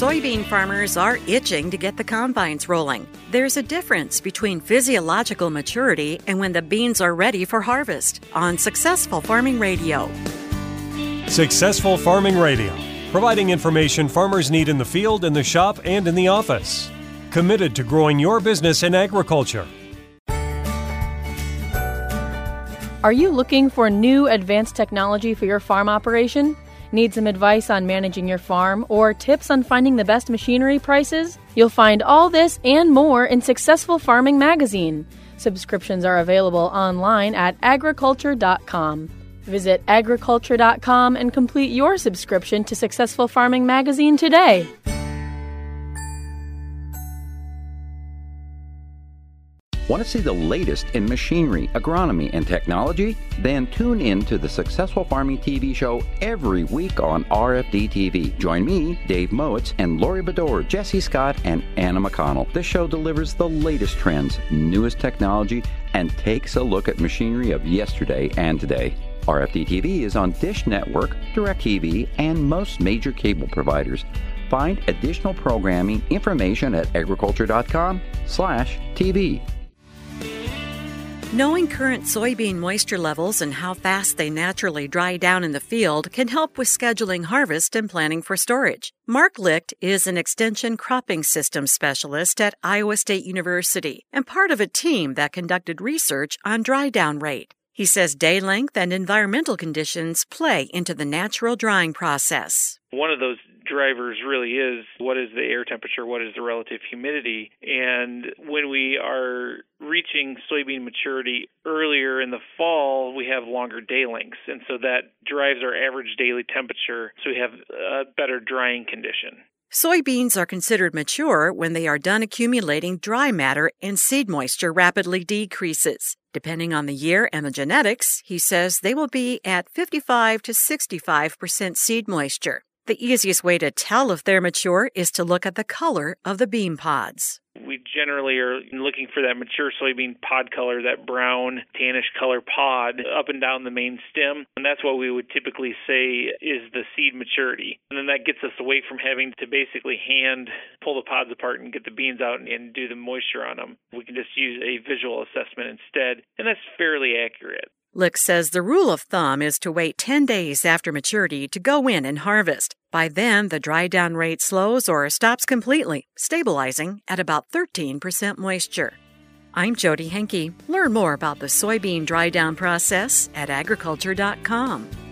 Soybean farmers are itching to get the combines rolling. There's a difference between physiological maturity and when the beans are ready for harvest on Successful Farming Radio. Successful Farming Radio, providing information farmers need in the field, in the shop, and in the office. Committed to growing your business in agriculture. Are you looking for new advanced technology for your farm operation? Need some advice on managing your farm or tips on finding the best machinery prices? You'll find all this and more in Successful Farming Magazine. Subscriptions are available online at agriculture.com. Visit agriculture.com and complete your subscription to Successful Farming Magazine today. Want to see the latest in machinery, agronomy, and technology? Then tune in to the Successful Farming TV show every week on RFD TV. Join me, Dave Mowitz, and Lori Bedore, Jesse Scott, and Anna McConnell. This show delivers the latest trends, newest technology, and takes a look at machinery of yesterday and today. RFD TV is on Dish Network, DirecTV, and most major cable providers. Find additional programming information at agriculture.com/TV. Knowing current soybean moisture levels and how fast they naturally dry down in the field can help with scheduling harvest and planning for storage. Mark Licht is an extension cropping system specialist at Iowa State University and part of a team that conducted research on dry down rate. He says day length and environmental conditions play into the natural drying process. One of those drivers really is what is the air temperature, what is the relative humidity, and when we are reaching soybean maturity earlier in the fall, we have longer day lengths, and so that drives our average daily temperature, so we have a better drying condition. Soybeans are considered mature when they are done accumulating dry matter and seed moisture rapidly decreases. Depending on the year and the genetics, he says they will be at 55 to 65% seed moisture. The easiest way to tell if they're mature is to look at the color of the bean pods. We generally are looking for that mature soybean pod color, that brown, tannish color pod up and down the main stem. And that's what we would typically say is the seed maturity. And then that gets us away from having to basically hand pull the pods apart and get the beans out and do the moisture on them. We can just use a visual assessment instead, and that's fairly accurate. Lick says the rule of thumb is to wait 10 days after maturity to go in and harvest. By then, the dry down rate slows or stops completely, stabilizing at about 13% moisture. I'm Jody Henke. Learn more about the soybean dry down process at agriculture.com.